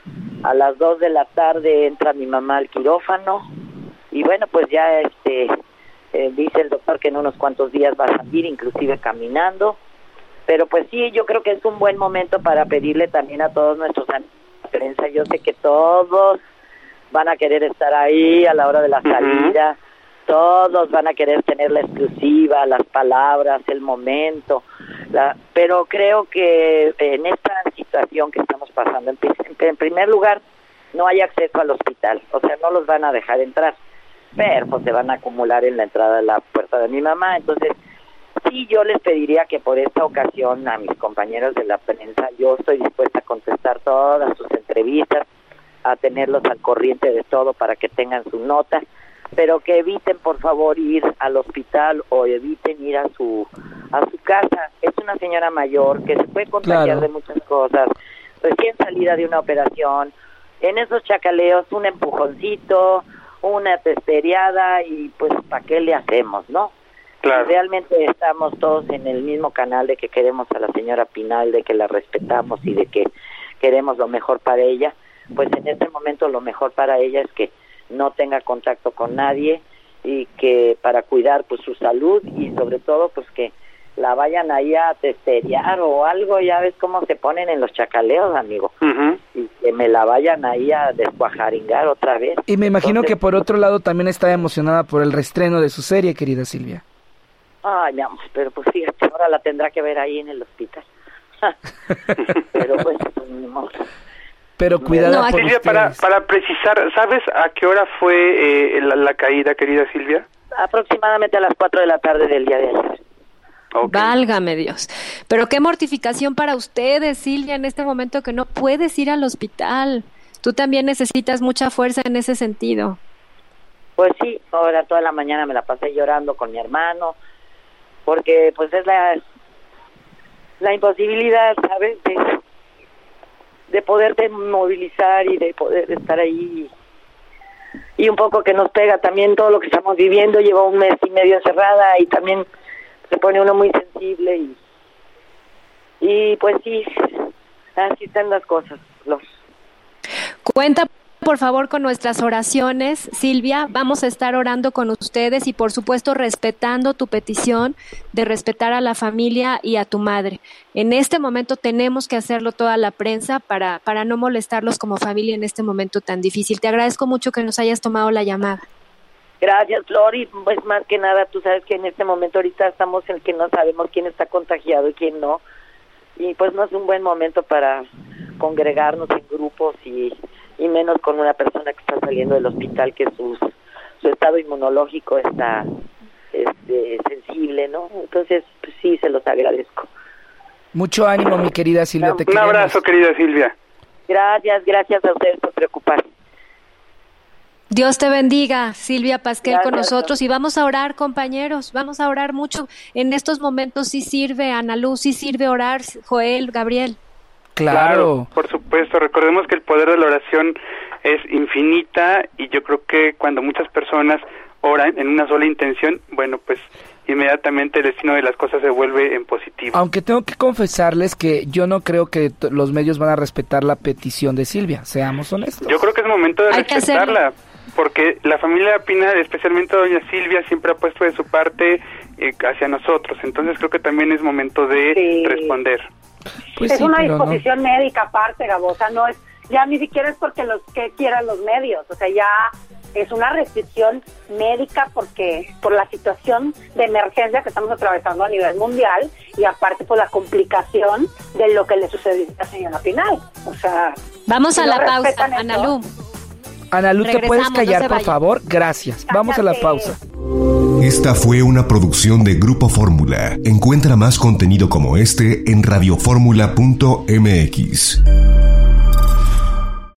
A las dos de la tarde entra mi mamá al quirófano y bueno, pues ya este eh, dice el doctor que en unos cuantos días va a salir, inclusive caminando, pero pues sí, yo creo que es un buen momento para pedirle también a todos nuestros amigos de la prensa, yo sé que todos van a querer estar ahí a la hora de la salida, uh-huh. Todos van a querer tener la exclusiva, las palabras, el momento, la, pero creo que en esta situación que estamos pasando, en, en primer lugar, no hay acceso al hospital, o sea, no los van a dejar entrar, pero pues se van a acumular en la entrada de la puerta de mi mamá, entonces sí, yo les pediría que por esta ocasión a mis compañeros de la prensa, yo estoy dispuesta a contestar todas sus entrevistas, a tenerlos al corriente de todo para que tengan su nota, pero que eviten por favor ir al hospital o eviten ir a su a su casa. Es una señora mayor que se puede contagiar claro. de muchas cosas, recién salida de una operación, en esos chacaleos un empujoncito, una testereada y pues ¿para qué le hacemos, no? Claro. Realmente estamos todos en el mismo canal de que queremos a la señora Pinal, de que la respetamos y de que queremos lo mejor para ella, pues en este momento lo mejor para ella es que no tenga contacto con nadie y que para cuidar pues su salud y sobre todo pues que la vayan ahí a testerear o algo, ya ves cómo se ponen en los chacaleos, amigo, uh-huh. y que me la vayan ahí a descuajaringar otra vez. Y me imagino Entonces, que por otro lado también está emocionada por el reestreno de su serie, querida Silvia. Ay, mi amor, pero pues fíjate, ahora la tendrá que ver ahí en el hospital. Pero pues, no. Pero cuidado no, por Silvia, para, para precisar, ¿sabes a qué hora fue eh, la, la caída, querida Silvia? Aproximadamente a las cuatro de la tarde del día de ayer. Okay. Válgame Dios. Pero qué mortificación para ustedes, Silvia, en este momento que no puedes ir al hospital. Tú también necesitas mucha fuerza en ese sentido. Pues sí, ahora toda la mañana me la pasé llorando con mi hermano, porque pues es la la imposibilidad, ¿sabes? De, de poderte movilizar y de poder estar ahí. Y un poco que nos pega también todo lo que estamos viviendo. Llevo un mes y medio encerrada y también se pone uno muy sensible y y pues sí, así están las cosas. Los... Cuenta por favor con nuestras oraciones, Silvia, vamos a estar orando con ustedes y por supuesto respetando tu petición de respetar a la familia y a tu madre. En este momento tenemos que hacerlo toda la prensa para, para no molestarlos como familia en este momento tan difícil. Te agradezco mucho que nos hayas tomado la llamada. Gracias, Flor, y pues más que nada, tú sabes que en este momento ahorita estamos en el que no sabemos quién está contagiado y quién no, y pues no es un buen momento para congregarnos en grupos y, y menos con una persona que está saliendo del hospital, que sus su estado inmunológico está este, sensible, ¿no? Entonces, pues sí, se los agradezco. Mucho ánimo, mi querida Silvia. Un te queremos. abrazo, querida Silvia. Gracias, gracias a ustedes por preocuparse. Dios te bendiga, Silvia Pasquel, Gracias, con nosotros. ¿no? Y vamos a orar, compañeros, vamos a orar mucho. En estos momentos sí sirve, Ana Luz, sí sirve orar, Joel, Gabriel. Claro. Claro, por supuesto. Recordemos que el poder de la oración es infinita y yo creo que cuando muchas personas oran en una sola intención, bueno, pues inmediatamente el destino de las cosas se vuelve en positivo. Aunque tengo que confesarles que yo no creo que t- los medios van a respetar la petición de Silvia, seamos honestos. Yo creo que es momento de Hay que respetarla, porque la familia Pina, especialmente doña Silvia, siempre ha puesto de su parte eh, hacia nosotros, entonces creo que también es momento de Sí. responder. Pues es sí, una pero no. disposición médica aparte, Gabo, o sea, no es, ya ni siquiera es porque los que quieran los medios, o sea, ya es una restricción médica porque por la situación de emergencia que estamos atravesando a nivel mundial y aparte por la complicación de lo que le sucedió a la señora Pinal, o sea... Vamos si a no la pausa, respetan eso, Ana Lu. Ana Lu, ¿te puedes Regresamos, no callar, se por vaya. favor? Gracias. Vamos a la Cállate. pausa. Esta fue una producción de Grupo Fórmula. Encuentra más contenido como este en radioformula punto m x.